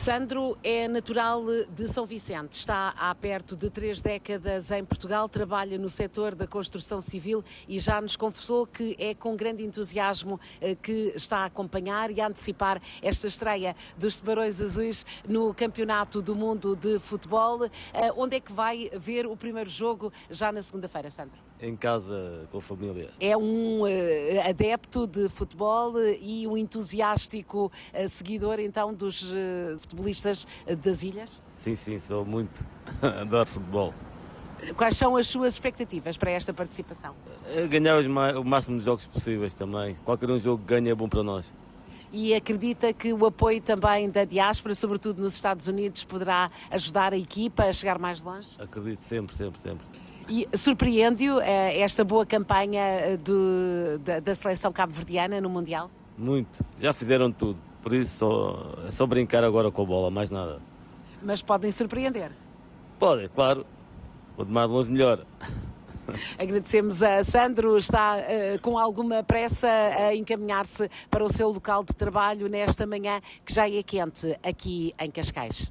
Sandro é natural de São Vicente, está há perto de 3 décadas em Portugal, trabalha no setor da construção civil e já nos confessou que é com grande entusiasmo que está a acompanhar e a antecipar esta estreia dos Tubarões Azuis no Campeonato do Mundo de Futebol. Onde é que vai ver o primeiro jogo já na segunda-feira, Sandro? Em casa, com a família. É um adepto de futebol e um entusiástico seguidor então dos futebolistas das ilhas? Sim, sou muito. Adoro futebol. Quais são as suas expectativas para esta participação? Ganhar o máximo de jogos possíveis também. Qualquer um jogo que ganha é bom para nós. E acredita que o apoio também da diáspora, sobretudo nos Estados Unidos, poderá ajudar a equipa a chegar mais longe? Acredito, sempre. E surpreende-o esta boa campanha da seleção cabo-verdiana no Mundial? Muito. Já fizeram tudo. Por isso é só brincar agora com a bola, mais nada. Mas podem surpreender. Pode, claro. Quanto mais longe, melhor. Agradecemos a Sandro, está com alguma pressa a encaminhar-se para o seu local de trabalho nesta manhã, que já é quente aqui em Cascais.